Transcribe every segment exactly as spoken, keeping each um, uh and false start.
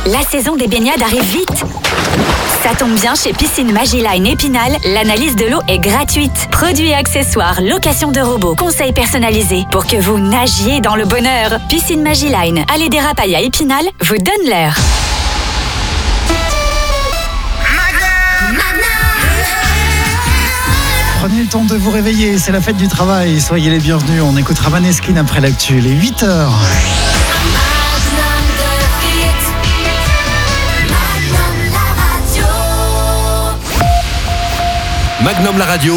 La saison des baignades arrive vite. Ça tombe bien, chez Piscine Magiline Épinal, l'analyse de l'eau est gratuite. Produits et accessoires, location de robots, conseils personnalisés pour que vous nagiez dans le bonheur. Piscine Magiline, allée des Rapailles à Épinal, vous donne l'heure. Prenez le temps de vous réveiller, c'est la fête du travail. Soyez les bienvenus, on écoutera Maneskin après l'actu, les huit heures. Magnum la radio,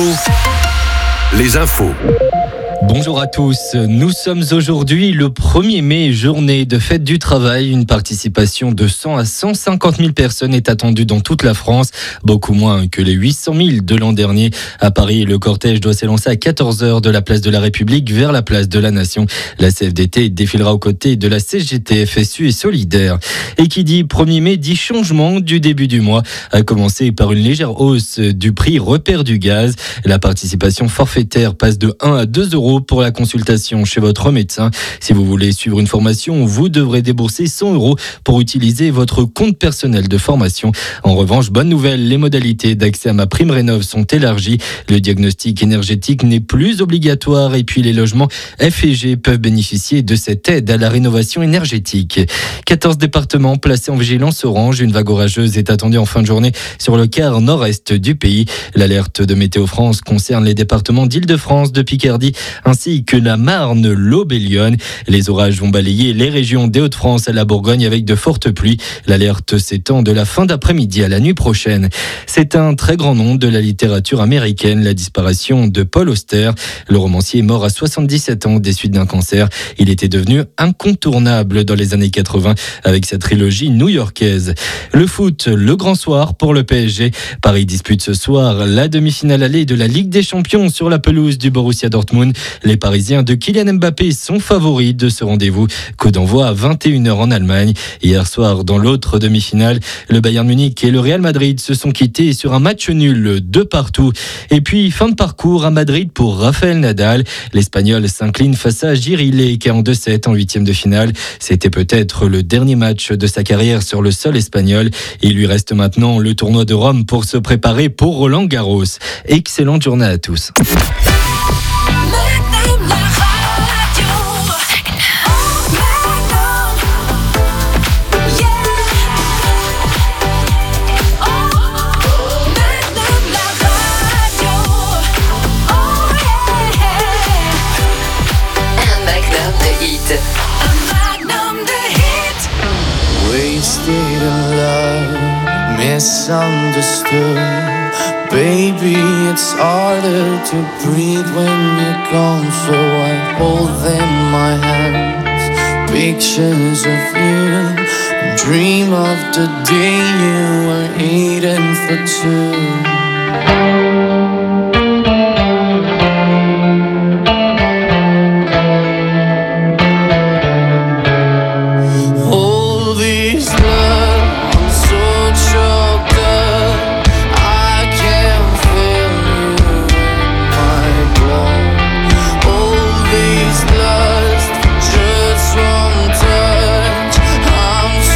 les infos. Bonjour à tous, nous sommes aujourd'hui le premier mai, journée de fête du travail. Une participation de cent à cent cinquante mille personnes est attendue dans toute la France, beaucoup moins que les huit cent mille de l'an dernier. À Paris, le cortège doit s'élancer à quatorze heures de la place de la République vers la place de la Nation. La C F D T défilera aux côtés de la C G T, F S U et Solidaire. Et qui dit premier mai dit changement du début du mois, à commencer par une légère hausse du prix repère du gaz. La participation forfaitaire passe de un à deux euros pour la consultation chez votre médecin. Si vous voulez suivre une formation, vous devrez débourser cent euros pour utiliser votre compte personnel de formation. En revanche, bonne nouvelle, les modalités d'accès à ma prime rénov sont élargies. Le diagnostic énergétique n'est plus obligatoire et puis les logements F et G peuvent bénéficier de cette aide à la rénovation énergétique. quatorze départements placés en vigilance orange. Une vague orageuse est attendue en fin de journée sur le quart nord-est du pays. L'alerte de Météo France concerne les départements d'Île-de-France, de Picardie, ainsi que la Marne, l'Aube et Lyon. Les orages vont balayer les régions des Hauts-de-France à la Bourgogne avec de fortes pluies. L'alerte s'étend de la fin d'après-midi à la nuit prochaine. C'est un très grand nom de la littérature américaine, la disparition de Paul Auster. Le romancier est mort à soixante-dix-sept ans des suites d'un cancer. Il était devenu incontournable dans les années quatre-vingts avec sa trilogie new-yorkaise. Le foot, le grand soir pour le P S G. Paris dispute ce soir la demi-finale allée de la Ligue des Champions sur la pelouse du Borussia Dortmund. Les Parisiens de Kylian Mbappé sont favoris de ce rendez-vous. Coup d'envoi à vingt et une heures en Allemagne. Hier soir, dans l'autre demi-finale, le Bayern Munich et le Real Madrid se sont quittés sur un match nul de partout. Et puis, fin de parcours à Madrid pour Rafael Nadal. L'Espagnol s'incline face à Girile, qui est en deux sept en huitième de finale. C'était peut-être le dernier match de sa carrière sur le sol espagnol. Il lui reste maintenant le tournoi de Rome pour se préparer pour Roland Garros. Excellente journée à tous. Wasted in love, misunderstood. Baby, it's harder to breathe when you're gone. So I hold in my hands pictures of you. Dream of the day you were eating for two.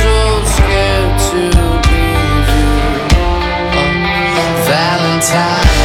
Time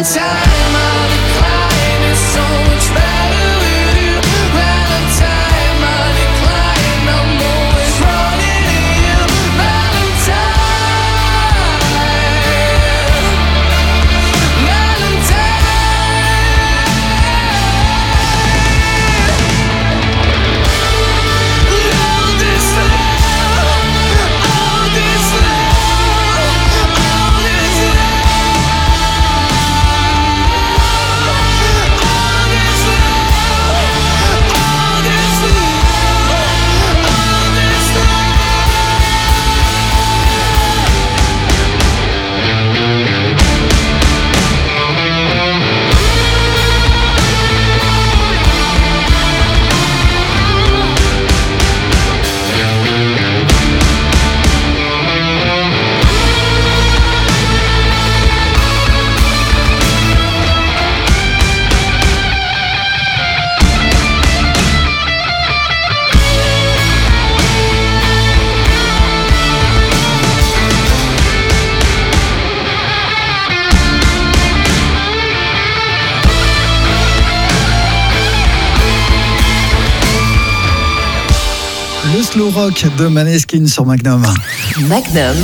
Le slow rock de Maneskin sur Magnum. Magnum.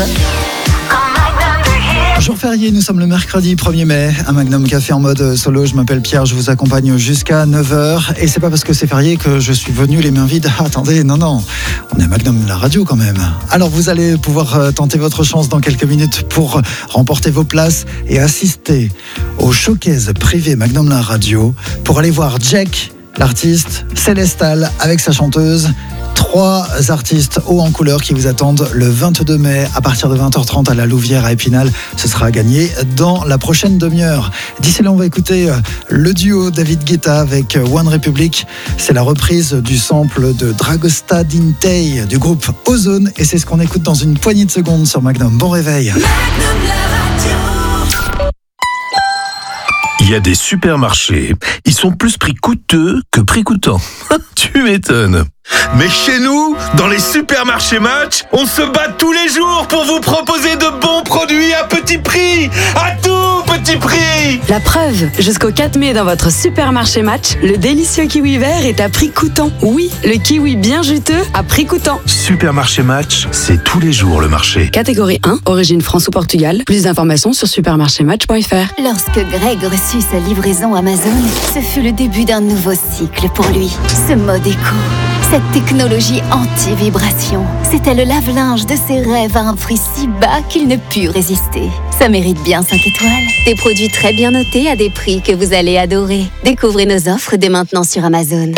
Jour férié, nous sommes le mercredi premier mai, à Magnum Café en mode solo. Je m'appelle Pierre, je vous accompagne jusqu'à neuf heures. Et c'est pas parce que c'est férié que je suis venu les mains vides. Ah, attendez, non, non, on est à Magnum, la radio quand même. Alors vous allez pouvoir tenter votre chance dans quelques minutes pour remporter vos places et assister au showcase privé Magnum, la radio, pour aller voir Jack, l'artiste, Célestal avec sa chanteuse. Trois artistes hauts en couleur qui vous attendent le vingt-deux mai à partir de vingt heures trente à la Louvière à Épinal. Ce sera à gagner dans la prochaine demi-heure. D'ici là, on va écouter le duo David Guetta avec One Republic. C'est la reprise du sample de Dragosta Dintei du groupe Ozone et c'est ce qu'on écoute dans une poignée de secondes sur Magnum. Bon réveil. Magnum, la radio. Il y a des supermarchés, ils sont plus prix coûteux que prix coûtant. Tu m'étonnes. Mais chez nous, dans les supermarchés Match, on se bat tous les jours pour vous proposer de bons produits à petit prix. À tout petit prix. La preuve, jusqu'au quatre mai dans votre supermarché Match, le délicieux kiwi vert est à prix coûtant. Oui, le kiwi bien juteux à prix coûtant. Supermarché Match, c'est tous les jours le marché. Catégorie un, origine France ou Portugal. Plus d'informations sur supermarché match point f r. Lorsque Greg reçut sa livraison Amazon, ce fut le début d'un nouveau cycle pour lui. Ce mode éco, cette technologie anti-vibration, c'était le lave-linge de ses rêves à un prix si bas qu'il ne put résister. Ça mérite bien cinq étoiles. Des produits très bien notés à des prix que vous allez adorer. Découvrez nos offres dès maintenant sur Amazon.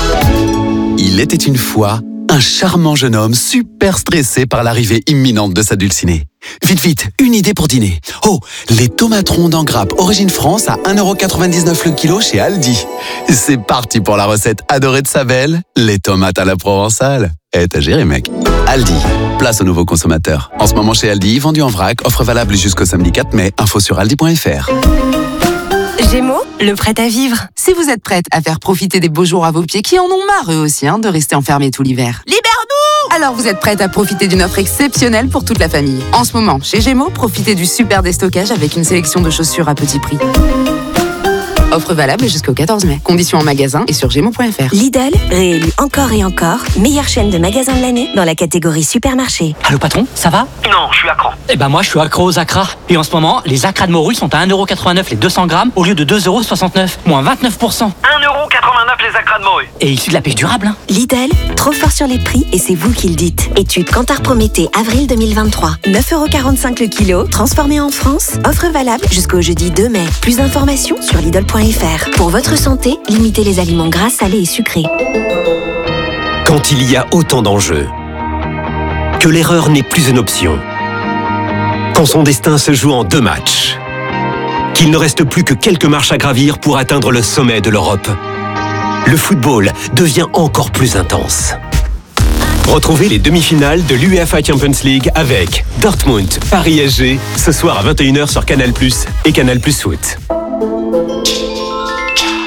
Il était une fois un charmant jeune homme super stressé par l'arrivée imminente de sa dulcinée. Vite, vite, une idée pour dîner. Oh, les tomates rondes en grappe origine France à un euro quatre-vingt-dix-neuf le kilo chez Aldi. C'est parti pour la recette adorée de sa belle, les tomates à la provençale. Eh, t'as géré, mec. Aldi, place aux nouveaux consommateurs. En ce moment chez Aldi, vendu en vrac, offre valable jusqu'au samedi quatre mai. Info sur aldi point f r. Gémeaux, le prêt à vivre. Si vous êtes prête à faire profiter des beaux jours à vos pieds qui en ont marre eux aussi hein, de rester enfermés tout l'hiver. Libère-nous! Alors vous êtes prête à profiter d'une offre exceptionnelle pour toute la famille. En ce moment, chez Gémeaux, profitez du super déstockage avec une sélection de chaussures à petit prix. Offre valable jusqu'au quatorze mai. Conditions en magasin et sur gémeaux point f r. Lidl, réélu encore et encore, meilleure chaîne de magasins de l'année dans la catégorie supermarché. Allô patron, ça va? Non, je suis accro. Eh ben moi je suis accro aux acras. Et en ce moment, les acras de morue sont à un euro quatre-vingt-neuf les deux cents grammes au lieu de deux euros soixante-neuf, moins vingt-neuf pour cent. un euro quatre-vingt-neuf les acras de morue. Et issu de la pêche durable hein. Lidl, trop fort sur les prix et c'est vous qui le dites. Étude Kantar Prométhée, avril deux mille vingt-trois. neuf euros quarante-cinq le kilo, transformé en France. Offre valable jusqu'au jeudi deux mai. Plus d'informations sur Lidl point f r. Pour votre santé, limitez les aliments gras, salés et sucrés. Quand il y a autant d'enjeux, que l'erreur n'est plus une option, quand son destin se joue en deux matchs, qu'il ne reste plus que quelques marches à gravir pour atteindre le sommet de l'Europe, le football devient encore plus intense. Retrouvez les demi-finales de l'UEFA Champions League avec Dortmund, Paris S G, ce soir à vingt et une heures sur Canal plus, et Canal plus Foot.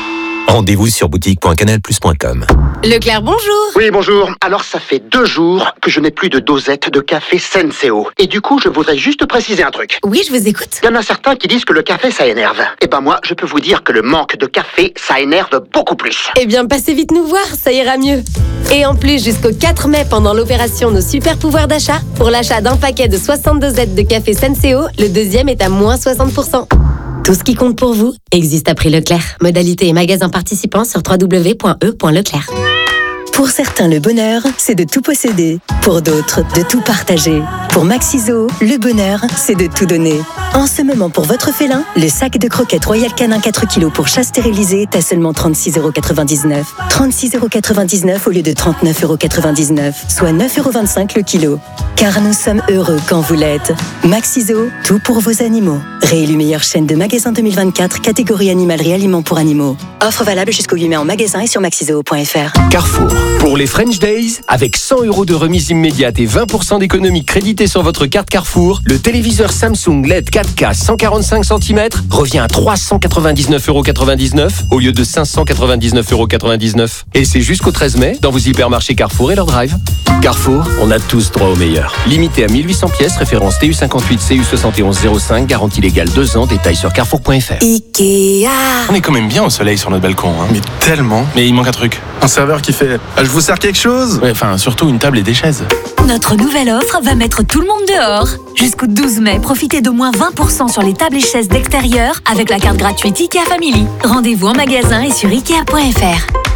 Rendez-vous sur boutique point canal plus point com. Leclerc, bonjour. Oui, bonjour. Alors, ça fait deux jours que je n'ai plus de dosette de café Senseo. Et du coup, je voudrais juste préciser un truc. Oui, je vous écoute. Il y en a certains qui disent que le café, ça énerve. Eh ben moi, je peux vous dire que le manque de café, ça énerve beaucoup plus. Eh bien, passez vite nous voir, ça ira mieux. Et en plus, jusqu'au quatre mai, pendant l'opération Nos Super Pouvoirs d'achat, pour l'achat d'un paquet de soixante dosettes de café Senseo, le deuxième est à moins soixante pour cent. Tout ce qui compte pour vous existe à prix Leclerc. Modalité et magasin participants sur w w w point e point leclerc. Pour certains, le bonheur, c'est de tout posséder. Pour d'autres, de tout partager. Pour Maxiso, le bonheur, c'est de tout donner. En ce moment, pour votre félin, le sac de croquettes Royal Canin quatre kilos pour chat stérilisé est à seulement trente-six euros quatre-vingt-dix-neuf. trente-six euros quatre-vingt-dix-neuf au lieu de trente-neuf euros quatre-vingt-dix-neuf, soit neuf euros vingt-cinq le kilo. Car nous sommes heureux quand vous l'êtes. Maxiso, tout pour vos animaux. Réélu meilleure chaîne de magasins deux mille vingt-quatre, catégorie animalerie aliments pour animaux. Offre valable jusqu'au huit mai en magasin et sur maxiso point f r. Carrefour. Pour les French Days, avec cent euros de remise immédiate et vingt pour cent d'économie créditée sur votre carte Carrefour, le téléviseur Samsung L E D quatre K cent quarante-cinq centimètres revient à trois cent quatre-vingt-dix-neuf euros quatre-vingt-dix-neuf au lieu de cinq cent quatre-vingt-dix-neuf euros quatre-vingt-dix-neuf. Et c'est jusqu'au treize mai dans vos hypermarchés Carrefour et leur drive. Carrefour, on a tous droit au meilleur. Limité à mille huit cents pièces, référence T U cinquante-huit C U soixante et onze zéro cinq, garantie légale deux ans, détails sur carrefour point f r. Ikea. On est quand même bien au soleil sur notre balcon, hein. Mais tellement. Mais il manque un truc. Un serveur qui fait « Je vous sers quelque chose ?» Ouais, enfin, surtout une table et des chaises. Notre nouvelle offre va mettre tout le monde dehors. Jusqu'au douze mai, profitez de moins vingt pour cent sur les tables et chaises d'extérieur avec la carte gratuite Ikea Family. Rendez-vous en magasin et sur ikea point f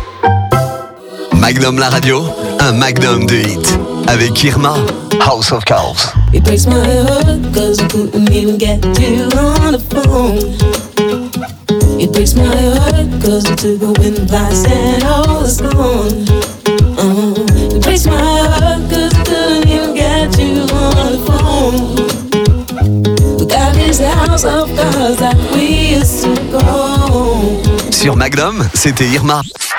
r. Magnum la radio, un magnum de hit. Avec Irma, House of Cards. It breaks my heart cause I couldn't even get you on the phone. It breaks my heart cause I took a wind blast and all is gone. Uh, it breaks my heart cause I couldn't even get you on the phone. We got this house of cards that we used to go. Sur Magnum, c'était Irma.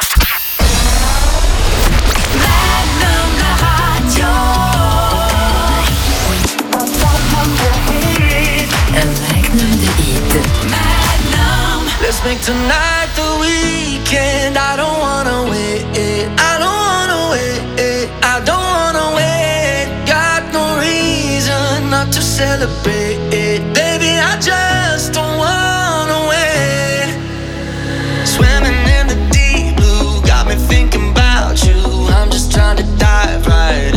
Let's make tonight the weekend. I don't wanna wait. I don't wanna wait. I don't wanna wait. Got no reason not to celebrate. Baby, I just don't wanna wait. Swimming in the deep blue got me thinking about you. I'm just trying to dive right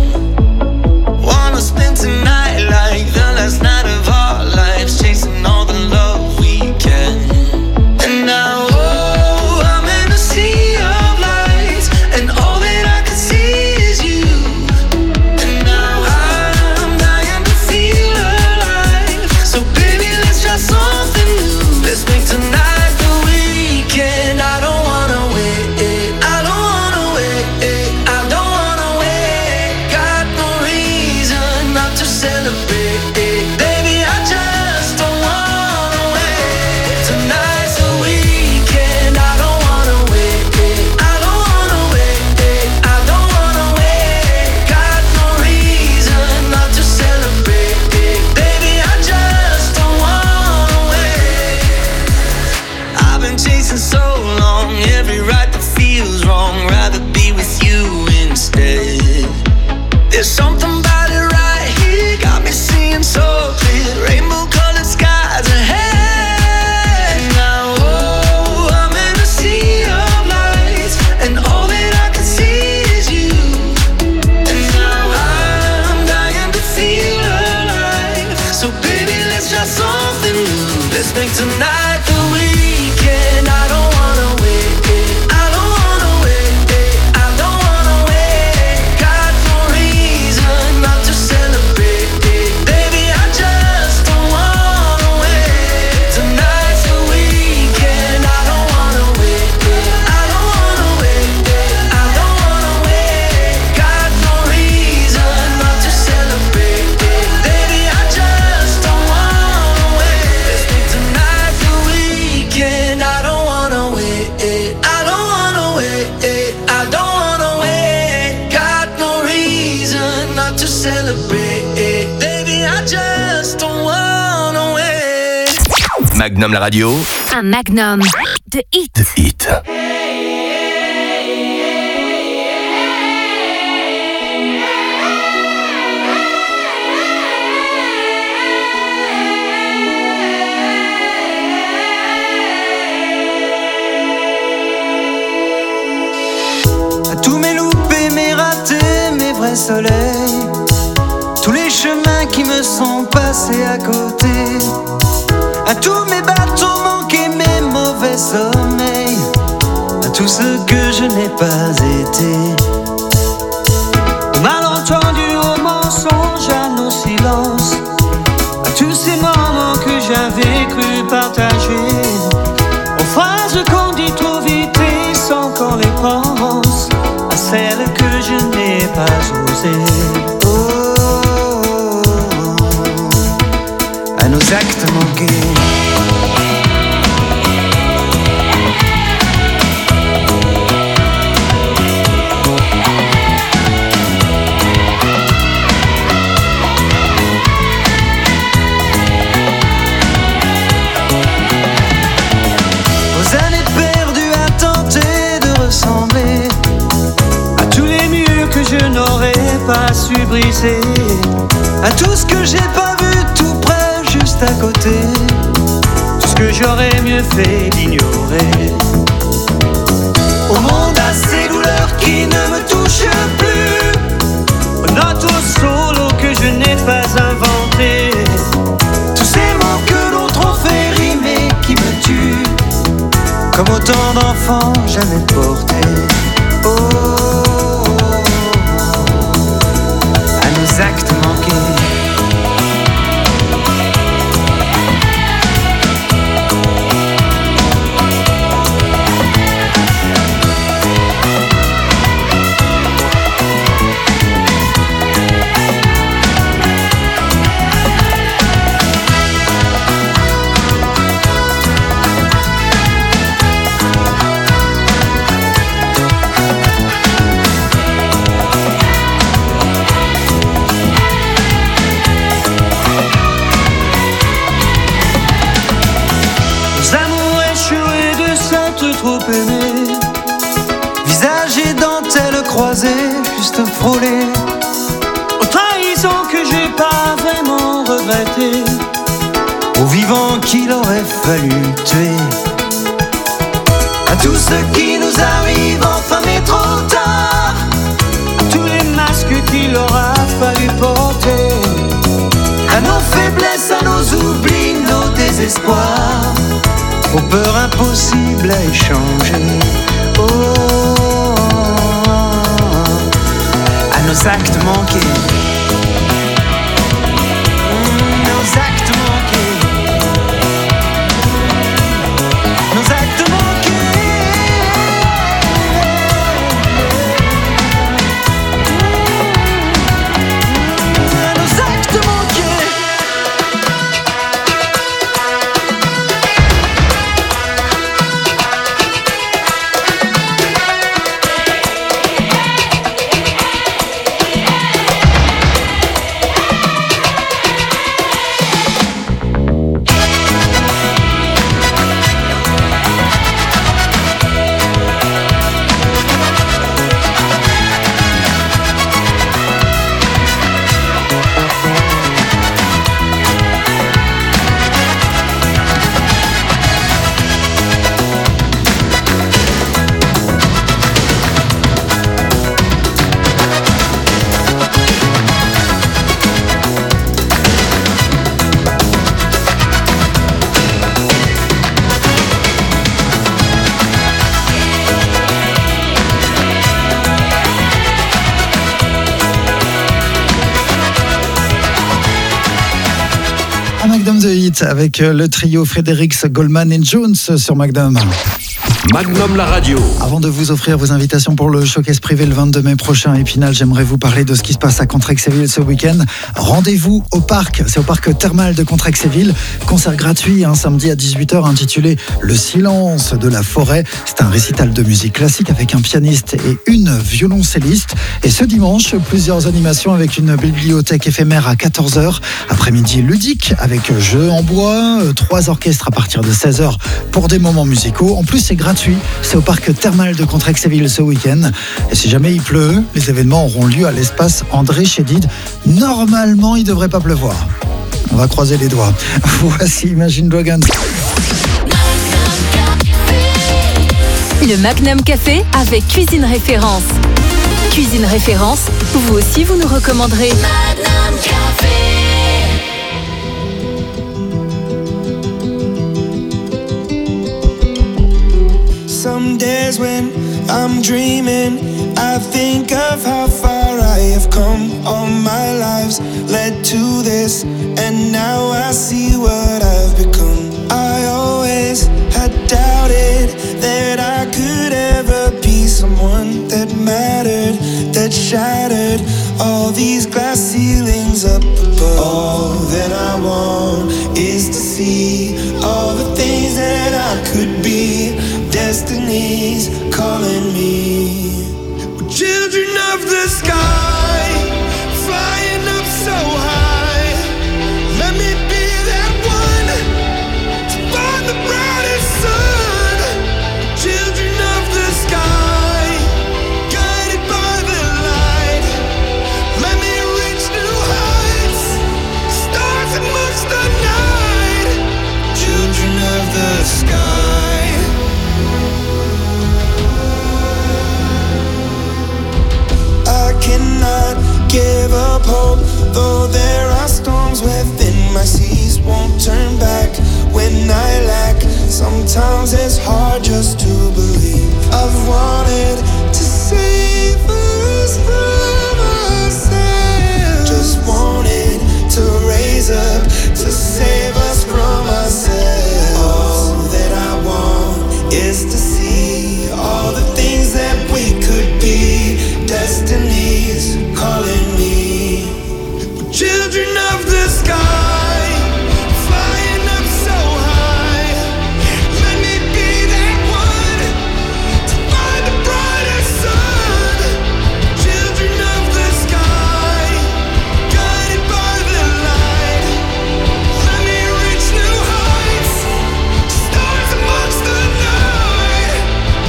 in. Wanna spend tonight like the last night of our lives, chasing all the love we can. And now, oh, I'm in a sea of lights, and all that I can see is you. And now I'm dying to feel alive. So baby, let's try something new. Let's make tonight the weekend. I don't wanna wait. I don't wanna wait. I don't wanna wait. Got no reason not to celebrate. Baby, I just don't wanna wait. Tonight's the weekend. I don't wanna wait. I don't wanna wait. I don't wanna wait. Got no reason not to celebrate. Baby, I just don't wanna wait. I've been chasing so long, every right that feels wrong. Rather be with you instead. There's something about it right here, got me seeing so clear. Rainbow colored skies ahead. Now, oh, I'm in a sea of lights, and all that I can see is you. And now I'm dying to feel alive. So baby, let's try something new. Let's make tonight the weekend. I don't wanna wait. I don't wanna wait. I don't wanna wait. Got no reason not to celebrate. Baby, I just don't wanna wait. Tonight's the weekend. I don't wanna wait. I don't wanna wait. I don't wanna wait. Got no reason not to celebrate. Baby, I just don't wanna wait. Let's make tonight the weekend. I don't wanna wait. I don't wanna wait. I don't wanna wait. Got no reason not to celebrate. Baby, I just don't wanna wait. Magnum la radio, Un magnum de hit. De hit. Tous mes loupés, mes ratés, mes vrais soleils, tous les chemins qui me sont passés à côté, à tous mes bateaux manqués, mes mauvais sommeils, à tout ce que je n'ai pas été, au malentendu, au mensonge, à nos silences, à tous ces moments que j'avais cru partager, aux phrases qu'on dit trop vite et sans qu'on les pense, à celles que je n'ai pas osées. Oh, oh, oh, à nos actes manqués. Je n'aurais pas su briser, à tout ce que j'ai pas vu tout près, juste à côté, tout ce que j'aurais mieux fait d'ignorer. Au monde à ces douleurs qui ne me touchent plus, aux notes au solo que je n'ai pas inventé, tous ces mots que l'autre ont fait rimer qui me tuent, comme autant d'enfants jamais portés. Oh, actes manqués. Trop aimé, visage et dentelle croisée, juste frôlée, aux trahisons que j'ai pas vraiment regrettées, aux vivants qu'il aurait fallu tuer, à tout ce qui nous arrive enfin mais trop tard, à tous les masques qu'il aura fallu porter, à nos faiblesses, à nos oublis, nos désespoirs, aux peurs impossibles à échanger. Oh, oh, oh, oh, à nos actes manqués. Mmh, nos actes manqués. Nos actes manqués. Mmh, nos actes manqués. Magnum The Hit avec le trio Fredericks, Goldman et Jones sur Magnum. Magnum la radio. Avant de vous offrir vos invitations pour le showcase privé le vingt-deux mai prochain à Épinal, j'aimerais vous parler de ce qui se passe à Contrexéville ce week-end. Rendez-vous au parc, c'est au parc thermal de Contrexéville. Concert gratuit un samedi à dix-huit heures intitulé Le silence de la forêt. C'est un récital de musique classique avec un pianiste et une violoncelliste. Et ce dimanche, plusieurs animations avec une bibliothèque éphémère à quatorze heures. Après-midi ludique avec jeux en bois, trois orchestres à partir de seize heures pour des moments musicaux. En plus, c'est gratuit. C'est au parc thermal de Contrexéville ce week-end. Et si jamais il pleut, les événements auront lieu à l'espace André Chédid. Normalement, il ne devrait pas pleuvoir. On va croiser les doigts. Voici Imagine Dragons. Le Magnum Café avec Cuisine Référence. Cuisine Référence, vous aussi vous nous recommanderez. Magnum Café. Some days when I'm dreaming, I think of how far I have come. All my lives led to this, and now I see what I've become. I always had doubted that I could ever be someone that mattered, that shattered all these glass ceilings up above. All that I want is to see all the things that I could be. Destiny's calling me. We're children of the sky, flying up so high. Let me be that one to find the brightest sun. Children of the sky, guided by the light. Let me reach new heights, stars amongst the night. Children of the sky. I cannot give up hope, though there are storms within my seas. Won't turn back when I lack. Sometimes it's hard just to believe. I've wanted to save us from ourselves. Just wanted to raise up to save us from ourselves. All that I want is to see all the things that we could be. Destiny's calling me. We're children of the sky, flying up so high. Let me be that one to find the brightest sun. Children of the sky, guided by the light. Let me reach new heights, stars amongst the night.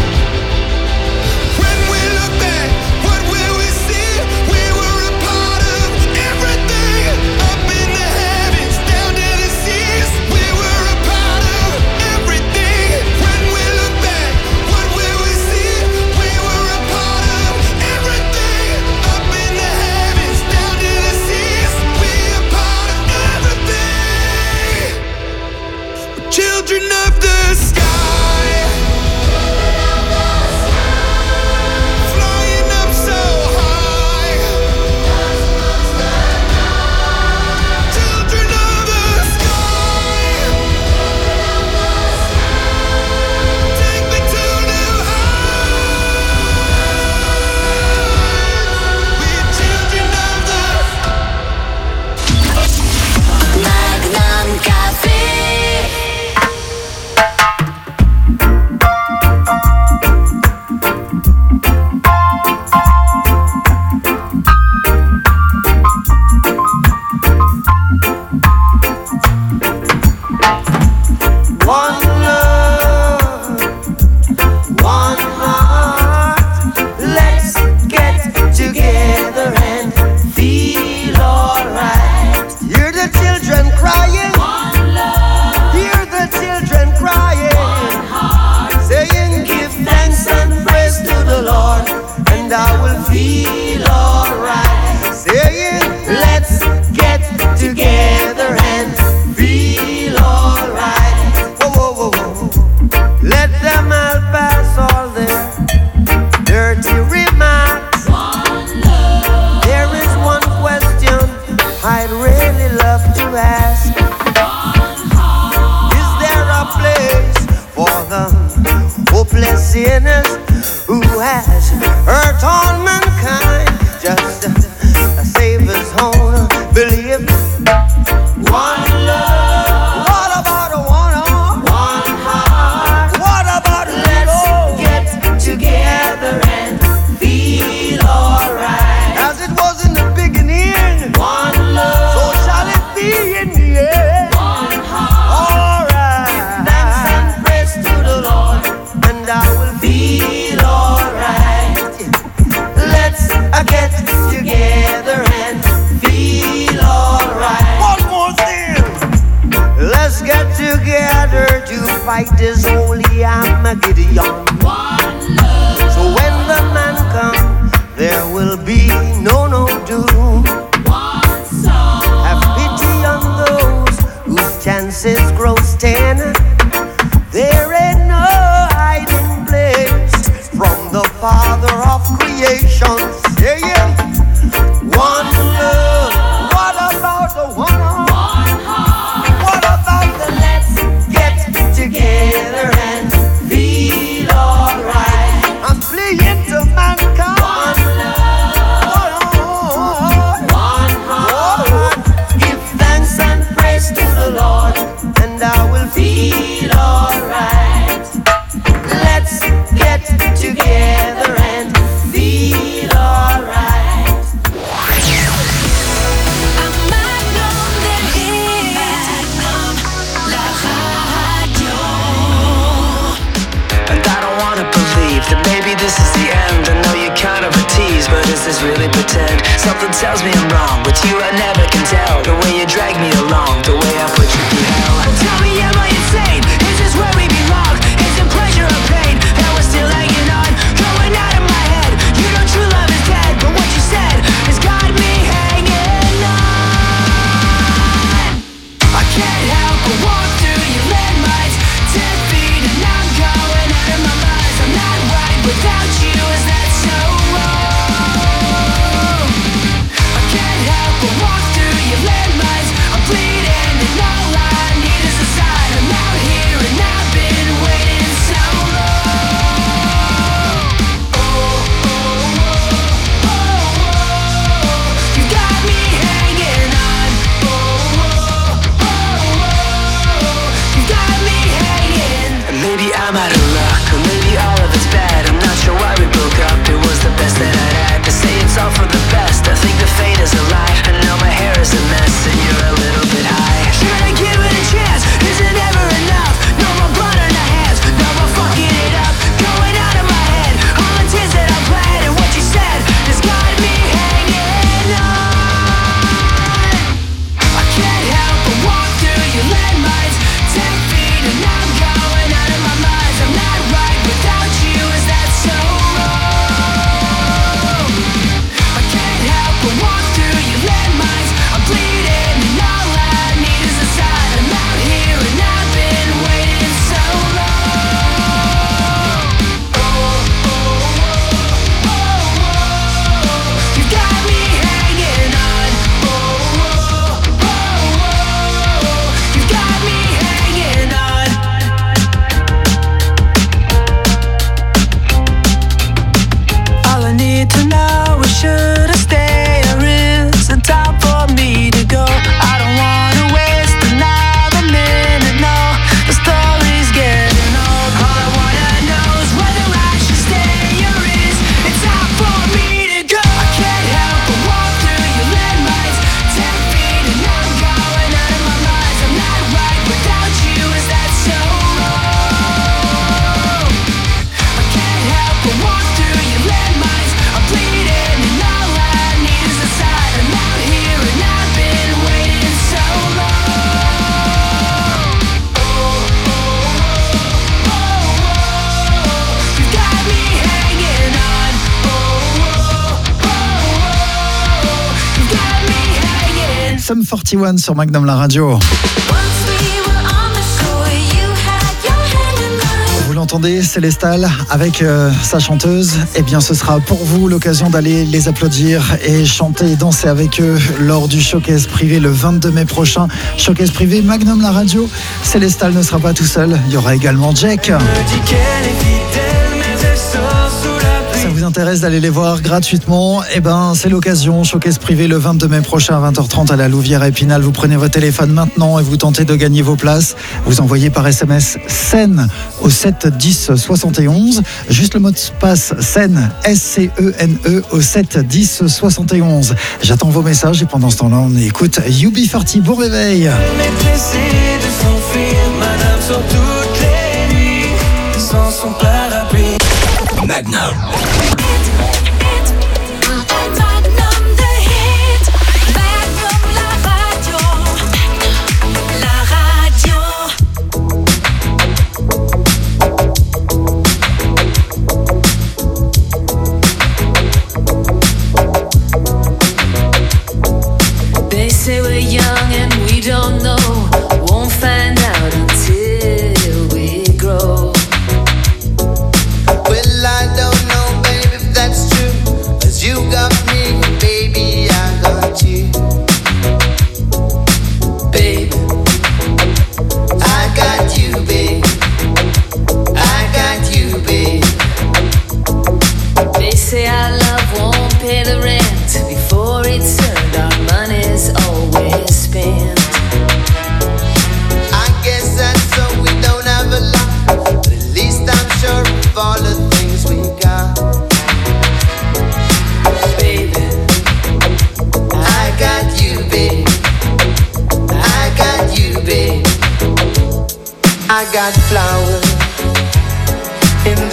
When we look back, what will we see? We were a part of everything, up in the heavens, down to the seas. We were a part of everything. When we look back, what will we see? We were a part of everything, up in the heavens, down to the seas. We a part of everything. We're children of the sky, flying up so high. Children of the sky, take me to new heights. We're children of the Magnum Café. One love, one heart. Let's get together and feel alright. Hear the children crying. One love. Hear the children crying. One heart. Saying, give thanks and praise to the Lord, and I will feel alright. Saying, let's get together and feel alright. Whoa, whoa, whoa, whoa. Let them all pass all their dirty remarks. One love. There is one question I'd really love to ask. One heart. Is there a place for the hopeless sinners who has hurt all mankind? Just a, a Savior's own belief. One love. What about a one heart? One heart. What about a let's get together and feel alright. As it was in the beginning. One love. So shall it be in the end. One fight is holy Armageddon. So when the man comes, there will be no, no doom. Have pity on those whose chances grow ten. There ain't no hiding place from the Father of creation. Yeah, yeah. One love. What about the one heart? One heart. What about the let's get together and feel alright? I'm playing to mankind. One love. One heart. Give thanks and praise to the Lord, and I will feel alright. Let's get together and feel alright. That maybe this is the end. I know you're kind of a tease, but is this really pretend? Something tells me I'm wrong, but you I never can tell. The way you drag me along, the way I put you through hell. Tell me, am I insane? Is this where we belong? Is it pleasure or pain that we're still hanging on? Going out of my head, you know true love is dead, but what you said has got me hanging on. I can't help but walk through your landmines, ten feet and I'm going out of my mind. I'm not right without you, is that so wrong? I can't help but walk through your landmines. I'm bleeding and all I need is a sign. I'm out here and I've been waiting so long. Oh, oh, oh, oh, oh. You got me hanging on. Oh, oh, oh, oh. You got me hanging. Maybe I'm out of luck, or maybe all of it's bad. I'm not sure why we broke up, it was the best that I'd had. To say it's all for the best, I think the fate is a lie. And now my hair is a mess and you're a little bit high. Should I give it a chance? Is it ever enough? No more blood on our hands, no more fucking it up. Going out of my head, all the tears that I bled, and what you said has got me hanging on. I can't help but walk through your landmines, ten feet and I'm going out of my mind. I'm not right without you, is that so wrong? I can't help but walk through your landmines. I'm bleeding and all I need is a sign. I'm out here and I've been waiting so long. Oh, oh, oh, oh, oh. You got me hanging on. Oh, oh, oh, oh. You got me hanging on. All I need to know is should I stay or is it time for me to go? I don't wanna waste another minute, no. The story's getting old. All I wanna know is whether I should stay or is it time for me to go? I can't help but walk through your landmines, ten feet and I'm going out of my mind. I'm not right without you, is that so wrong? I can't help but walk through your landmines. I'm bleeding and all I need is a sign. I'm out here and I've been waiting so long. Oh, oh, oh, oh, oh. You got me hanging on. Oh, oh, oh, oh. You got me hanging. Sum forty et un sur Magnum la radio. Vous l'entendez, Célestal avec euh, sa chanteuse. Eh bien, ce sera pour vous l'occasion d'aller les applaudir et chanter et danser avec eux lors du showcase privé le vingt-deux mai prochain. Showcase privé Magnum la radio. Célestal ne sera pas tout seul. Il y aura également Jack. Ça vous intéresse d'aller les voir gratuitement? Eh ben, c'est l'occasion. Showcase privé le vingt-deux mai prochain à vingt heures trente à la Louvière Épinal. Vous prenez votre téléphone maintenant et vous tentez de gagner vos places. Vous envoyez par S M S scène au sept dix soixante et onze. Juste le mot de passe scène, S C E N E au sept dix soixante et onze. J'attends vos messages et pendant ce temps-là, on écoute U B quarante. Bon réveil. Magnum.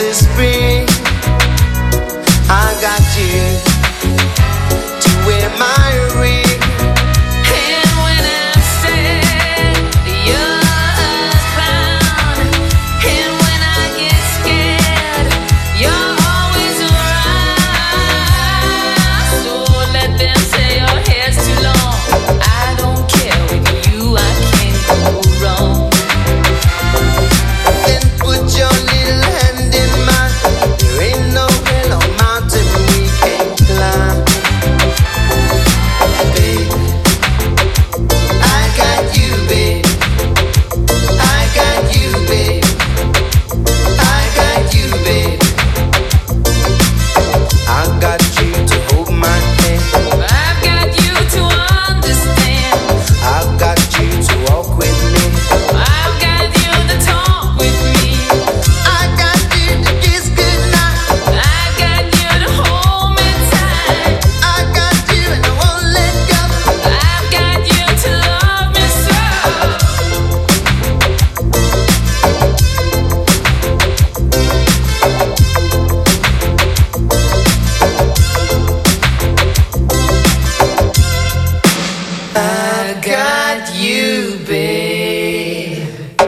this spring. I got you to wear my ring. And when I said you're a clown, and when I get scared, you're always around. So let them say your hair's too long. I don't care, with you I can't go wrong. Then put your little hand in mine. There ain't no hill or mountain we can't climb. Baby, I got you, babe. I got you, babe. I got you, babe. I got you to hold my hand. I've got you to understand. I've got you to walk with me. I've got you to talk with me. I got you to kiss goodnight. I've got you to hold me tight. I got you and I won't let go. I've got you to love me so. I got you, babe.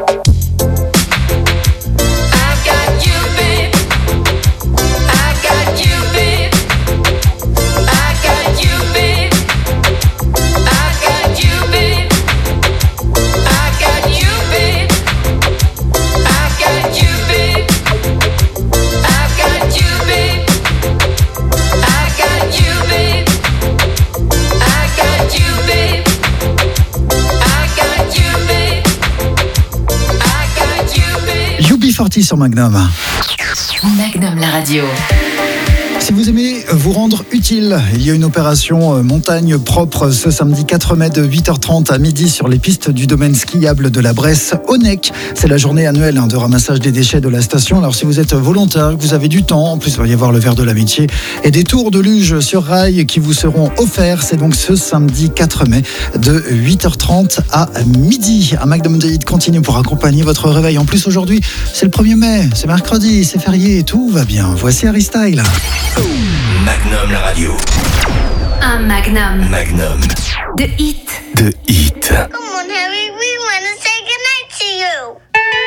I got you, babe. I got you, babe. I got you, babe. I got you, babe. I got you, babe. I got you, babe. I got you, babe. I got you, babe. I got you, babe. I got you, babe. I got you, babe. U B quarante sur Magnum. Magnum la radio. Si vous aimez vous rendre utile, il y a une opération euh, montagne propre ce samedi quatre mai de huit heures trente à midi sur les pistes du domaine skiable de la Bresse au Nec. C'est la journée annuelle hein, de ramassage des déchets de la station. Alors si vous êtes volontaire, que vous avez du temps, en plus il va y avoir le verre de l'amitié et des tours de luge sur rail qui vous seront offerts. C'est donc ce samedi quatre mai de huit heures trente à midi. Un Magnum Day continue pour accompagner votre réveil. En plus aujourd'hui, c'est le premier mai, c'est mercredi, c'est férié, tout va bien. Voici Harry Style. Magnum la radio. Un Magnum. Magnum. De hit. De hit. Come on, Harry, we want to say goodnight to you.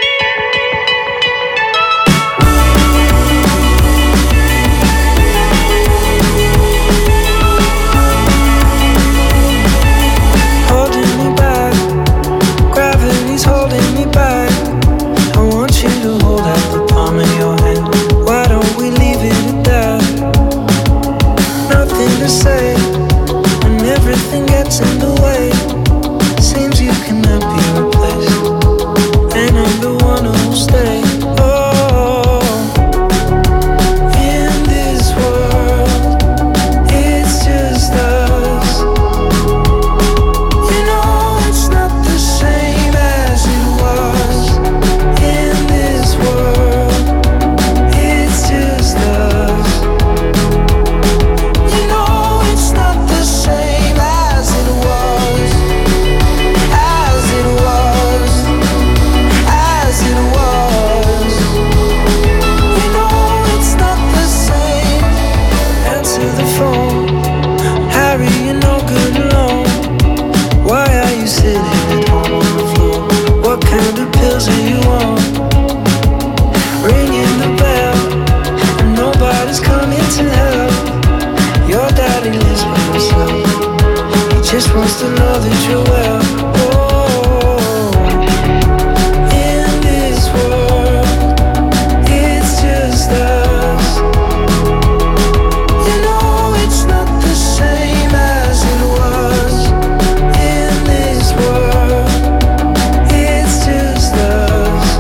Holding me back, gravity's holding me back. I want you to hold out the palm of your hand. Why don't we leave it at that? Nothing to say when everything gets in the way. Seems you cannot be replaced, and I'm the one who'll stay. Oh, in this world, it's just us. You know it's not the same as it was. In this world, it's just us. You know it's not the same as it was. As it was. As it was. You know it's not the same. Answer the phone. Harry, you're no good alone. Why are you sitting at home on the floor? What kind of pills are you on? Ringing the bell, and nobody's coming to help. Your daddy lives by himself. He just wants to know that you're well. Oh, in this world, it's just us. You know it's not the same as it was. In this world, it's just us.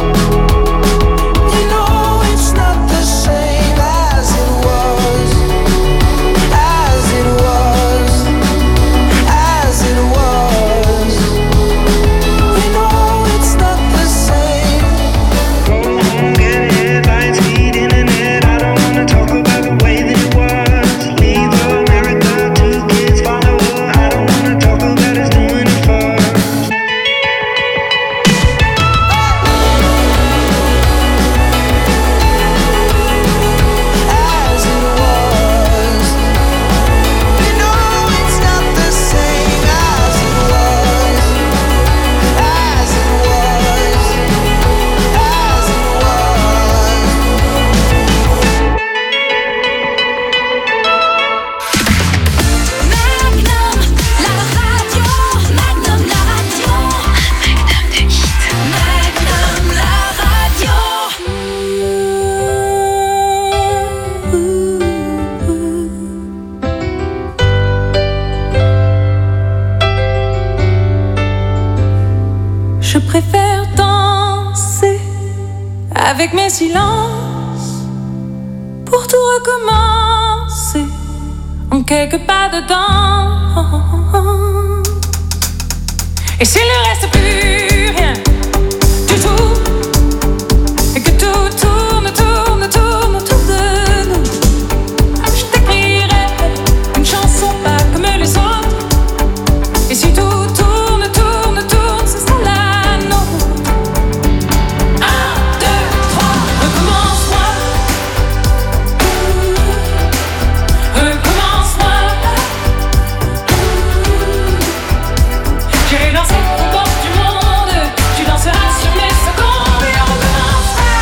You know it's not the same as it was. As it was. As it was. avec mes silences, pour tout recommencer en quelques pas dedans. Et s'il ne reste plus rien du tout, et que tout tourne, tourne, tourne autour de nous, je t'écrirai une chanson pas comme les autres. Et si tout tourne, tourne, tourne, ce sera la nôtre. Un, deux, trois, recommence-moi. Recommence-moi. J'irai danser au bord du monde, tu danseras sur mes secondes et on recommencera.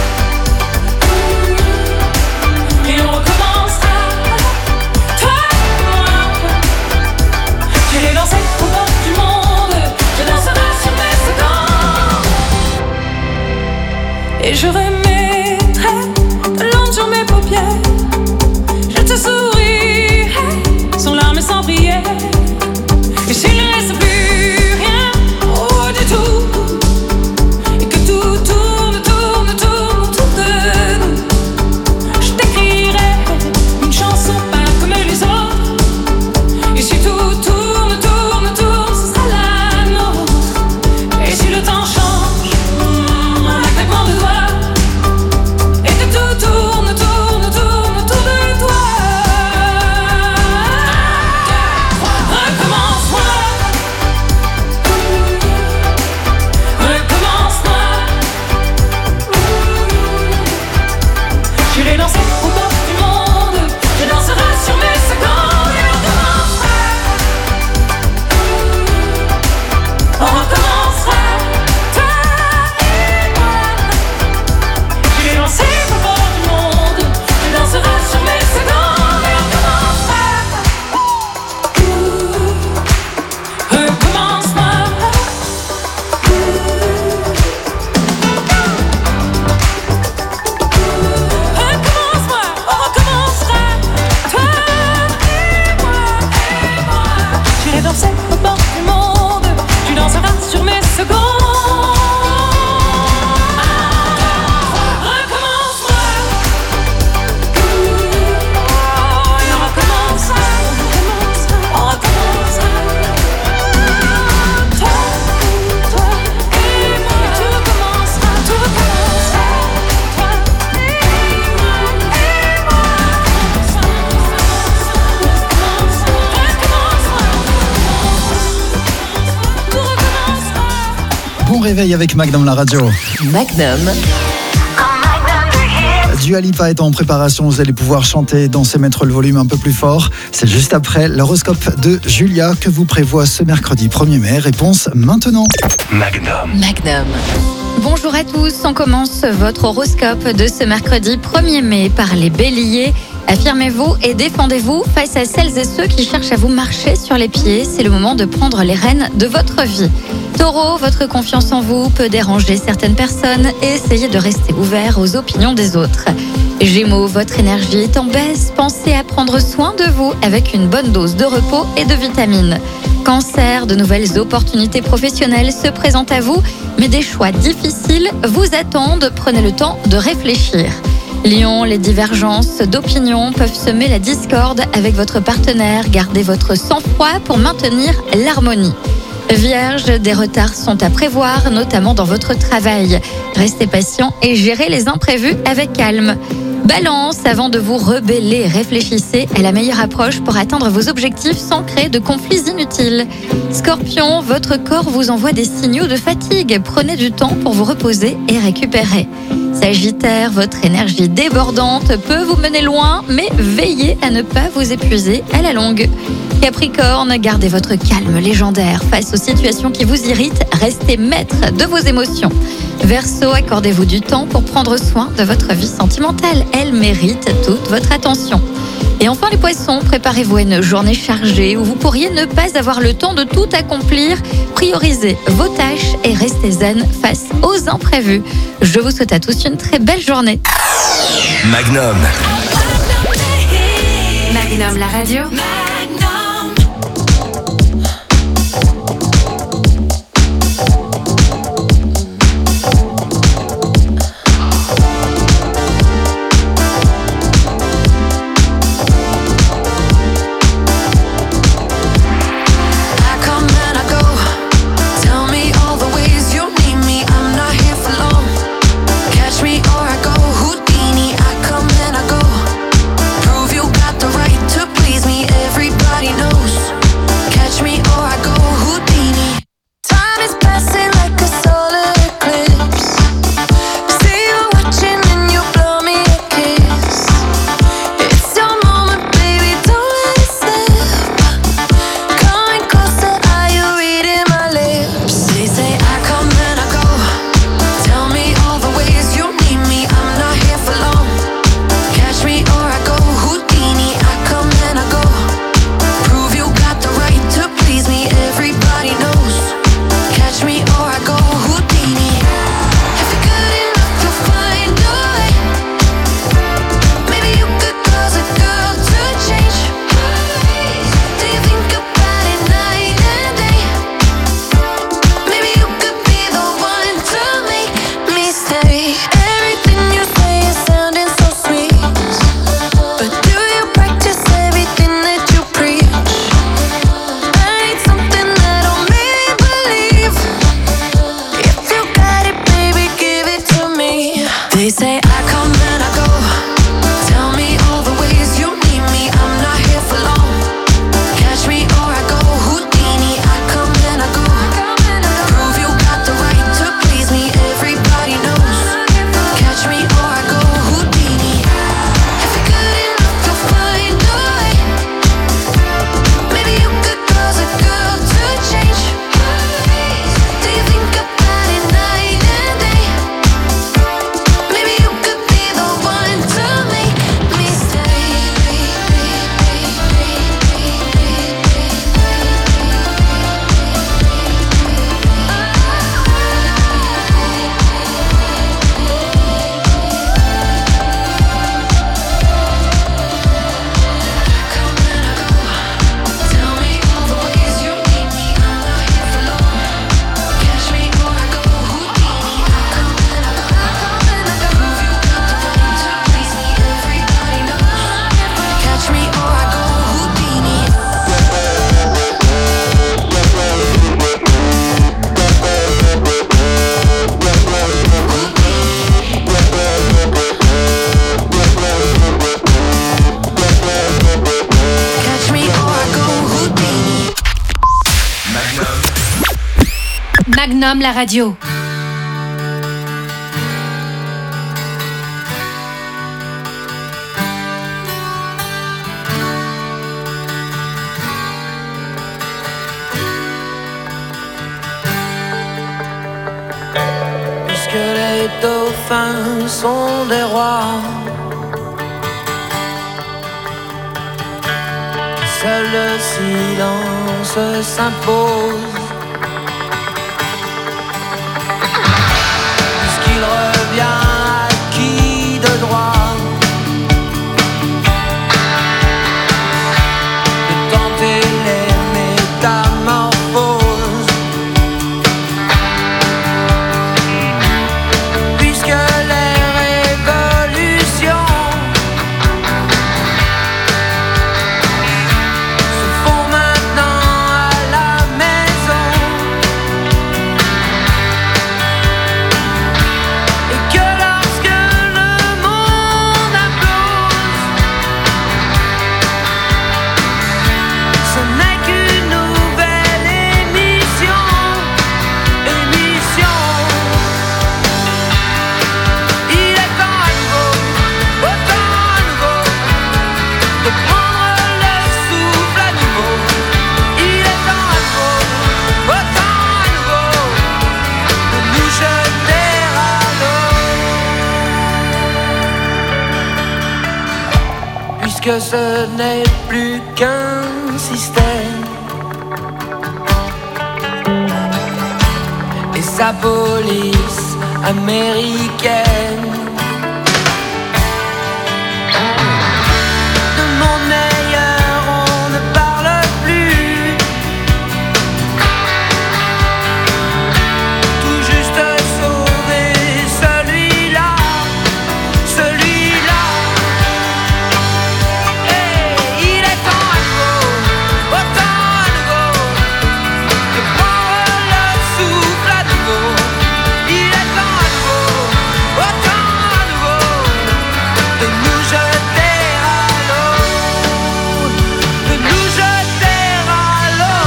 Et on recommencera. Toi et moi. J'irai danser au bord du monde, tu danseras sur mes secondes. Et je remettrai de l'encre sur mes paupières. Je te sourirai sans larmes et sans prière. Et s'il ne reste plus rien, oh du tout, et que tout tourne, tourne, tourne autour de nous, je t'écrirai une chanson pas comme les autres. Et si tout tourne, tourne, tourne, ce sera la nôtre. Et si le temps change, un claquement de doigts, et que tout tourne, tourne, tourne autour de toi. Recommence-moi. Recommence-moi. J'irai danser au bord du monde, tu danseras sur mes secondes et on recommencera. On recommencera, toi et moi. J'irai danser au bord du monde, tu danseras sur mes secondes et on recommencera. Recommence-moi. Recommence-moi, on recommencera. Toi et moi, et moi. J'irai danser au bord du monde, tu danseras sur mes secondes. Recommence-moi. Et on recommencera. On recommencera. Toi, toi et moi, tu recommenceras, tu recommenceras. Toi et moi, et moi. Bon réveil avec Mac dans la radio. Magnum. Dua Lipa est en préparation, vous allez pouvoir chanter, danser, mettre le volume un peu plus fort. C'est juste après l'horoscope de Julia que vous prévoit ce mercredi premier mai. Réponse maintenant. Magnum. Magnum. Bonjour à tous, on commence votre horoscope de ce mercredi premier mai par les béliers. Affirmez-vous et défendez-vous face à celles et ceux qui cherchent à vous marcher sur les pieds. C'est le moment de prendre les rênes de votre vie. Taureau, votre confiance en vous peut déranger certaines personnes et essayez de rester ouvert aux opinions des autres. Gémeaux, votre énergie est en baisse. Pensez à prendre soin de vous avec une bonne dose de repos et de vitamines. Cancer, de nouvelles opportunités professionnelles se présentent à vous, mais des choix difficiles vous attendent. Prenez le temps de réfléchir. Lion, les divergences d'opinion peuvent semer la discorde avec votre partenaire. Gardez votre sang-froid pour maintenir l'harmonie. Vierge, des retards sont à prévoir, notamment dans votre travail. Restez patient et gérez les imprévus avec calme. Balance, avant de vous rebeller, réfléchissez à la meilleure approche pour atteindre vos objectifs sans créer de conflits inutiles. Scorpion, votre corps vous envoie des signaux de fatigue. Prenez du temps pour vous reposer et récupérer. Sagittaire, votre énergie débordante peut vous mener loin, mais veillez à ne pas vous épuiser à la longue. Capricorne, gardez votre calme légendaire face aux situations qui vous irritent. Restez maître de vos émotions. Verseau, accordez-vous du temps pour prendre soin de votre vie sentimentale. Elle mérite toute votre attention. Et enfin les poissons, préparez-vous à une journée chargée où vous pourriez ne pas avoir le temps de tout accomplir. Priorisez vos tâches et restez zen face aux imprévus. Je vous souhaite à tous une très belle journée. Magnum. Magnum, la radio. Magnum, la radio. Puisque les dauphins sont des rois, seul le silence s'impose. Puisqu'il revient à qui de droit de tenter les métamorphoses. Puisque les révolutions que ce n'est plus qu'un système et sa police américaine. De monde meilleur on ne parle plus, tout juste sauver celui-là, celui-là. Hey, il est temps à nouveau, autant à nouveau, de prendre le souffle à nouveau. Il est temps à nouveau, autant à nouveau, de nous jeter à l'eau, de nous jeter à l'eau.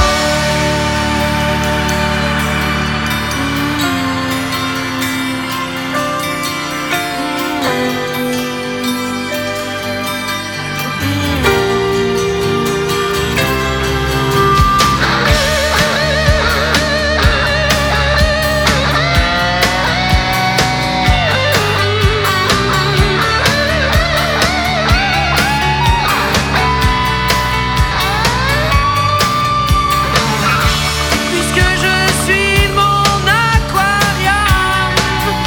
Puisque je suis mon aquarium,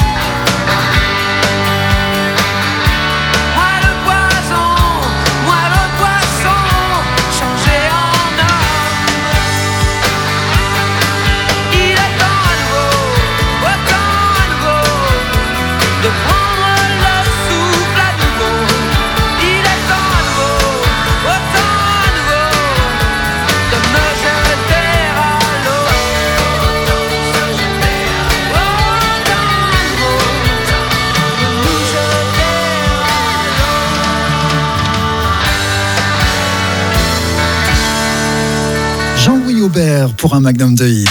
moi le poison, moi le poisson, changé en homme. Il est temps à nouveau, autant à nouveau, de prendre le souffle à nouveau. Il est temps à nouveau, autant à nouveau, de me jeter à l'eau. Autant à nouveau, de nous jeter Jean-Louis Aubert pour un Magnum de hits.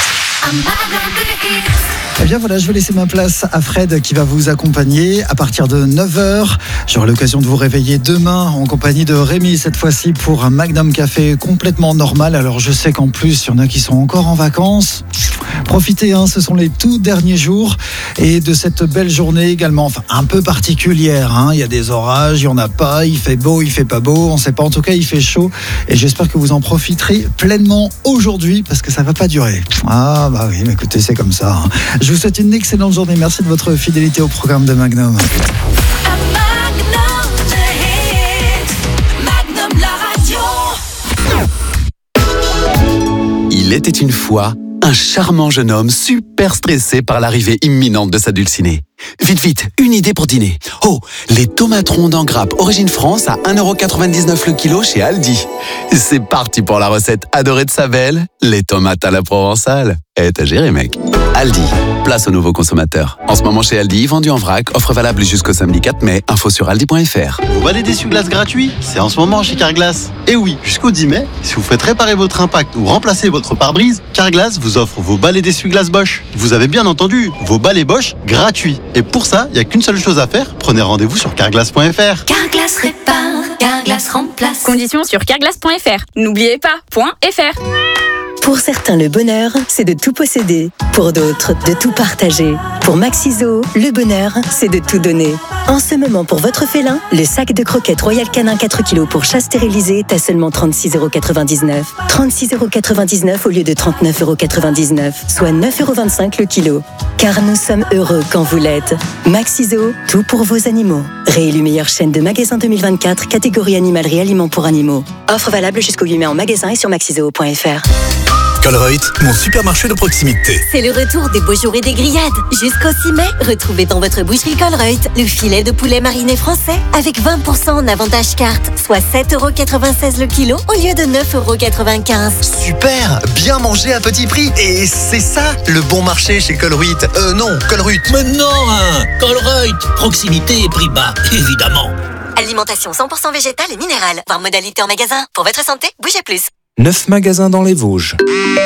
Eh bien voilà, je vais laisser ma place à Fred qui va vous accompagner à partir de neuf heures. J'aurai l'occasion de vous réveiller demain en compagnie de Rémi, cette fois-ci pour un Magnum Café complètement normal. Alors je sais qu'en plus, il y en a qui sont encore en vacances. Profitez, hein, ce sont les tout derniers jours et de cette belle journée également, enfin un peu particulière. Hein. Il y a des orages, il n'y en a pas, il fait beau, il fait pas beau, on ne sait pas. En tout cas, il fait chaud et j'espère que vous en profiterez pleinement aujourd'hui parce que ça va pas durer. Ah bah oui, mais écoutez, c'est comme ça. Hein. Je vous souhaite une excellente journée. Merci de votre fidélité au programme de Magnum. Il était une fois un charmant jeune homme super stressé par l'arrivée imminente de sa dulcinée. Vite, vite, une idée pour dîner. Oh, les tomates rondes en grappe Origine France à un euro quatre-vingt-dix-neuf le kilo chez Aldi. C'est parti pour la recette adorée de sa belle, les tomates à la provençale. Eh, t'as géré, mec. Aldi, place aux nouveaux consommateurs. En ce moment chez Aldi, vendu en vrac, offre valable jusqu'au samedi quatre mai. Info sur aldi point fr. Vous balai d'essuie-glace gratuit, c'est en ce moment chez Carglass. Et oui, jusqu'au dix mai, si vous faites réparer votre impact ou remplacer votre pare-brise, Carglass vous offre vos balais d'essuie-glace Bosch. Vous avez bien entendu, vos balais Bosch gratuits. Et pour ça, il n'y a qu'une seule chose à faire, prenez rendez-vous sur carglass point fr. Carglass répare, Carglass remplace. Conditions sur carglass point fr. N'oubliez pas, .fr. Pour certains, le bonheur, c'est de tout posséder. Pour d'autres, de tout partager. Pour Maxiso, le bonheur, c'est de tout donner. En ce moment, pour votre félin, le sac de croquettes Royal Canin quatre kilos pour chat stérilisé est à seulement trente-six euros quatre-vingt-dix-neuf. trente-six euros quatre-vingt-dix-neuf au lieu de trente-neuf euros quatre-vingt-dix-neuf, soit neuf euros vingt-cinq le kilo. Car nous sommes heureux quand vous l'êtes. Maxiso, tout pour vos animaux. Réélu meilleure chaîne de magasins deux mille vingt-quatre, catégorie animalerie aliments pour animaux. Offre valable jusqu'au huit mai en magasin et sur maxiso point fr. Colruyt, mon supermarché de proximité. C'est le retour des beaux jours et des grillades. Jusqu'au six mai, retrouvez dans votre boucherie Colruyt le filet de poulet mariné français avec vingt pour cent en avantage carte, soit sept euros quatre-vingt-seize le kilo au lieu de neuf euros quatre-vingt-quinze. Super, bien manger à petit prix. Et c'est ça, le bon marché chez Colruyt. Euh, non, Colruyt. Mais non, hein, Colruyt, proximité et prix bas, évidemment. Alimentation cent pour cent végétale et minérale. Voir modalité en magasin. Pour votre santé, bougez plus. Neuf magasins dans les Vosges.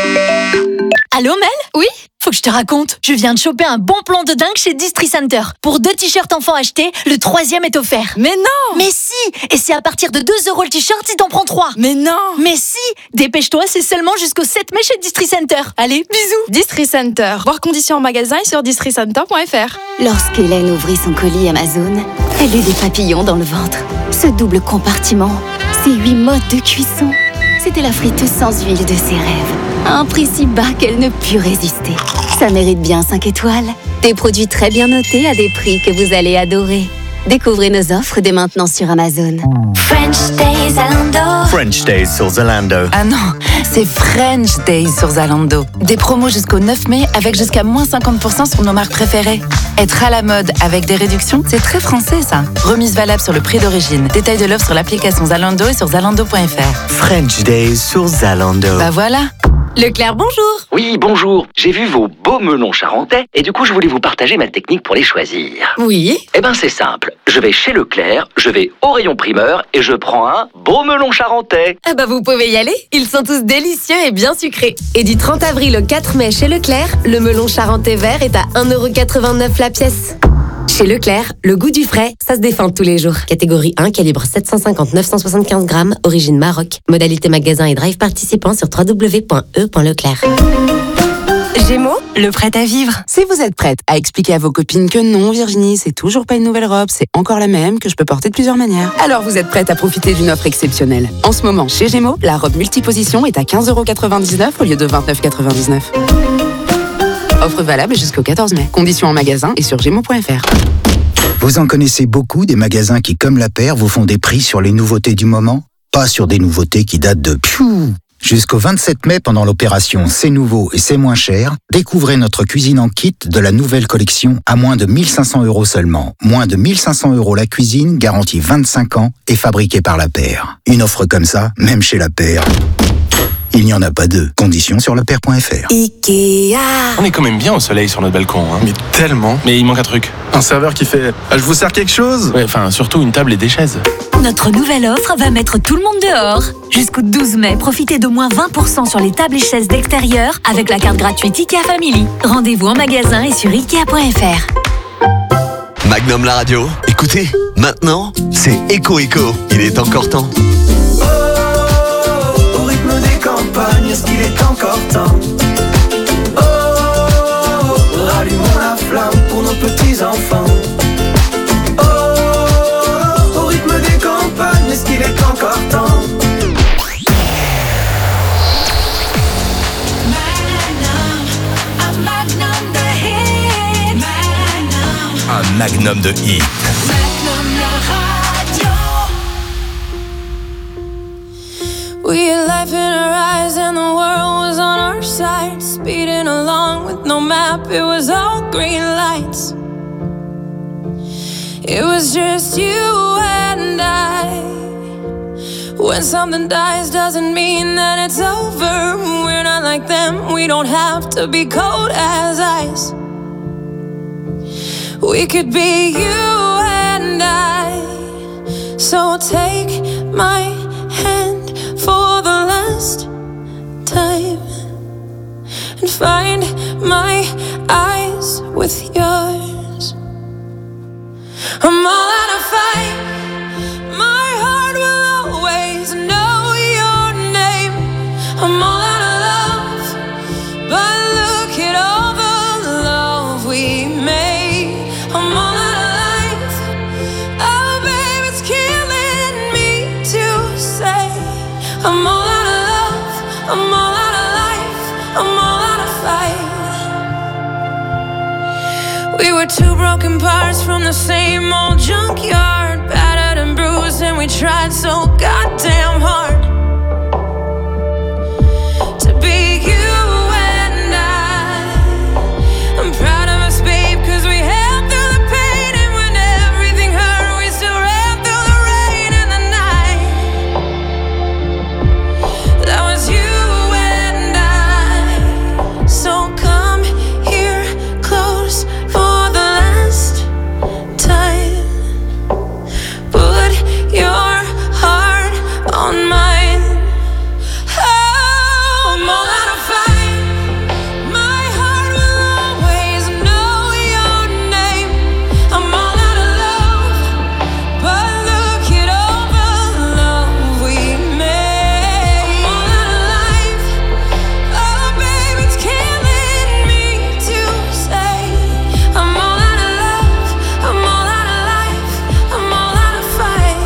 Allô Mel ? Oui ? Faut que je te raconte. Je viens de choper un bon plan de dingue chez Distri Center. Pour deux t-shirts enfants achetés, le troisième est offert. Mais non ! Mais si ! Et c'est à partir de deux euros le t-shirt si t'en prends trois. Mais non ! Mais si ! Dépêche-toi, c'est seulement jusqu'au sept mai chez Distri Center. Allez, bisous ! Distri Center. Voir conditions en magasin et sur distri center point fr. Lorsqu'Hélène ouvrit son colis Amazon, elle eut des papillons dans le ventre. Ce double compartiment, ces huit modes de cuisson, c'était la friteuse sans huile de ses rêves. À un prix si bas qu'elle ne put résister. Ça mérite bien cinq étoiles. Des produits très bien notés à des prix que vous allez adorer. Découvrez nos offres dès maintenant sur Amazon. French Days Zalando. French Days sur Zalando. Ah non, c'est French Days sur Zalando. Des promos jusqu'au neuf mai avec jusqu'à moins cinquante pour cent sur nos marques préférées. Être à la mode avec des réductions, c'est très français ça. Remise valable sur le prix d'origine. Détail de l'offre sur l'application Zalando et sur zalando point fr. French Days sur Zalando. Bah voilà. Leclerc, bonjour. Oui, bonjour. J'ai vu vos beaux melons charentais et du coup, je voulais vous partager ma technique pour les choisir. Oui. Eh ben, c'est simple. Je vais chez Leclerc, je vais au rayon primeur et je prends un beau melon charentais. Ah bah, vous pouvez y aller. Ils sont tous délicieux et bien sucrés. Et du trente avril au quatre mai chez Leclerc, le melon charentais vert est à un euro quatre-vingt-neuf la pièce. Chez Leclerc, le goût du frais, ça se défend tous les jours. Catégorie un, calibre sept cent cinquante à neuf cent soixante-quinze grammes, origine Maroc. Modalité magasin et drive participant sur w w w point e point leclerc. Gémeaux, le prêt à vivre. Si vous êtes prête à expliquer à vos copines que non, Virginie, c'est toujours pas une nouvelle robe, c'est encore la même, que je peux porter de plusieurs manières, alors vous êtes prête à profiter d'une offre exceptionnelle. En ce moment, chez Gémeaux, la robe multiposition est à quinze euros quatre-vingt-dix-neuf au lieu de vingt-neuf euros quatre-vingt-dix-neuf. Offre valable jusqu'au quatorze mai. Conditions en magasin et sur gémeaux point fr. Vous en connaissez beaucoup des magasins qui, comme la paire, vous font des prix sur les nouveautés du moment, pas sur des nouveautés qui datent de piou. Jusqu'au vingt-sept mai, pendant l'opération C'est nouveau et c'est moins cher, découvrez notre cuisine en kit de la nouvelle collection à moins de mille cinq cents euros seulement. Moins de mille cinq cents euros la cuisine, garantie vingt-cinq ans et fabriquée par la paire. Une offre comme ça, même chez la paire, il n'y en a pas deux. Conditions sur le paire point fr. Ikea. On est quand même bien au soleil sur notre balcon, hein. Mais tellement. Mais il manque un truc. Un serveur qui fait ah, « Je vous sers quelque chose ?» Ouais, enfin, surtout une table et des chaises. Notre nouvelle offre va mettre tout le monde dehors. Jusqu'au douze mai, profitez d'au moins vingt pour cent sur les tables et chaises d'extérieur avec la carte gratuite Ikea Family. Rendez-vous en magasin et sur ikea point fr. Magnum la radio. Écoutez, maintenant, c'est Echo Echo. Il est encore temps. Au rythme des campagnes, est-ce qu'il est encore temps? Oh, rallumons la flamme pour nos petits-enfants. Oh, au rythme des campagnes, est-ce qu'il est encore temps? Un magnum de hit. We had life in our eyes and the world was on our side. Speeding along with no map, it was all green lights. It was just you and I. When something dies doesn't mean that it's over. We're not like them, we don't have to be cold as ice. We could be you and I. So take my hand for the last time and find my eyes with yours. I'm all out of fight. My heart will always know your name. I'm all out of love, but look at all the love we made. I'm all out of life. Oh, babe, it's killing me to say. I'm all out of love. I'm all out of life. I'm all out of fight. We were two broken parts from the same old junkyard, battered and bruised, and we tried so goddamn hard to be you and I. I'm proud of us, babe, cause we held through the pain, and when everything hurt, we still ran through the rain and the night. That was you and I. So come here close for the last time. Put your heart on mine. Oh, I'm all out of fight. My heart will always know your name. I'm all out of love, but look at all the love we made. I'm all out of life. Oh, babe, it's killing me to say. I'm all out of love. I'm all out of life. I'm all out of fight.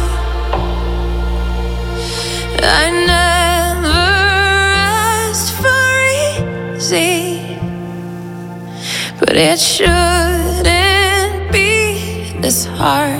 I never asked for easy, but it shouldn't be this hard.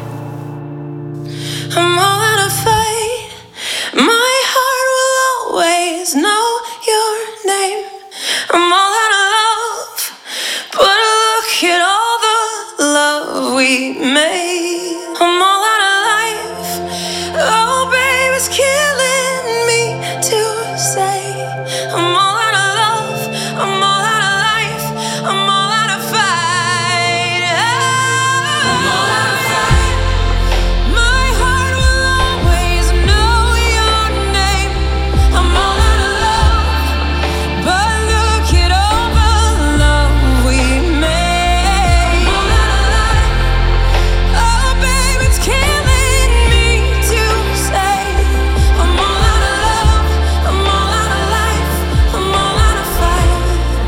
I'm all out of fight. My heart will always know your name. I'm all out of love, but look at all the love we made. I'm all out of life. Oh, babe, it's killing me to say. I'm all out of love. I'm all out of life. I'm all out of fight. I'm all out of fight. My heart will always know your name. I'm all out of love, but look at all the love we made. I'm all out of life. Oh, babe, it's killing me to say. I'm all out of love. I'm all out of life. I'm all out of fight.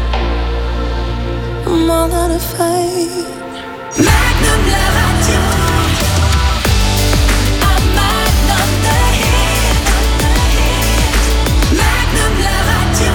I'm all out of fight. Magnum la radio. I'm Magnum the hit. Magnum la radio.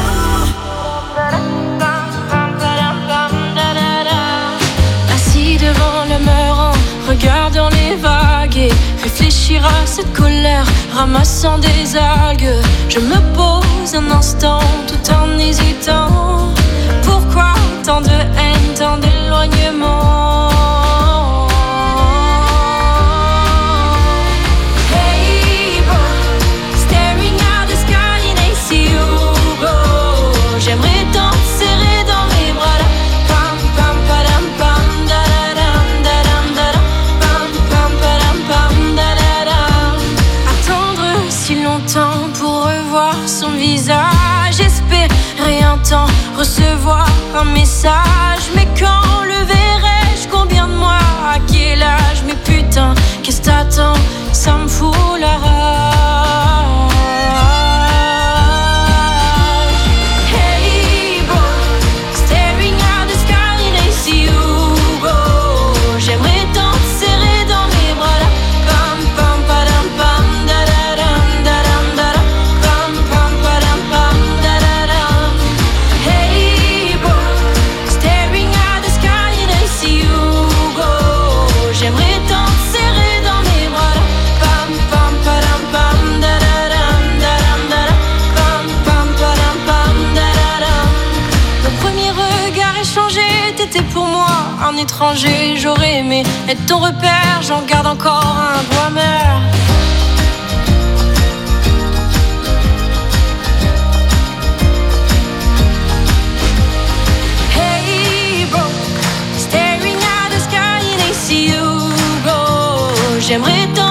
Assis devant le mur en regardant les vagues et réfléchir à cette colère, ramassant des algues. Je me pose un instant tout en hésitant. Pourquoi tant de haine, tant d'éloignement? Hey, boy, staring at the sky and I see you go. J'aimerais t'en serrer dans mes bras là. Pam, pam, padam, pam, da da dam, da dam, da dam. Pam, pam, padam, pam, da da dam. Attendre si longtemps pour revoir son visage, espérer un temps, recevoir un message. Mais quand le verrai-je, combien de mois, à quel âge? Mais putain, qu'est-ce que t'attends? Ça me fout la rage. Hey, boy, staring at the sky and I see you go. J'aimerais t'en serrer dans mes bras là. Pam, pam, padam, pam, da da dam, da dam, da dam. Pam, pam, padam, pam, da da dam. Hey, boy, staring at the sky and I see you go. J'aimerais t'en serrer dans mes bras là. Pam, pam, padam, pam, da da dam, da dam, da dam. Pam, pam, padam, pam, da da dam. Le premier regard échangé, t'étais pour moi un étranger. J'aurais aimé être ton repère, j'en garde encore un goût amer. J'aimerais tant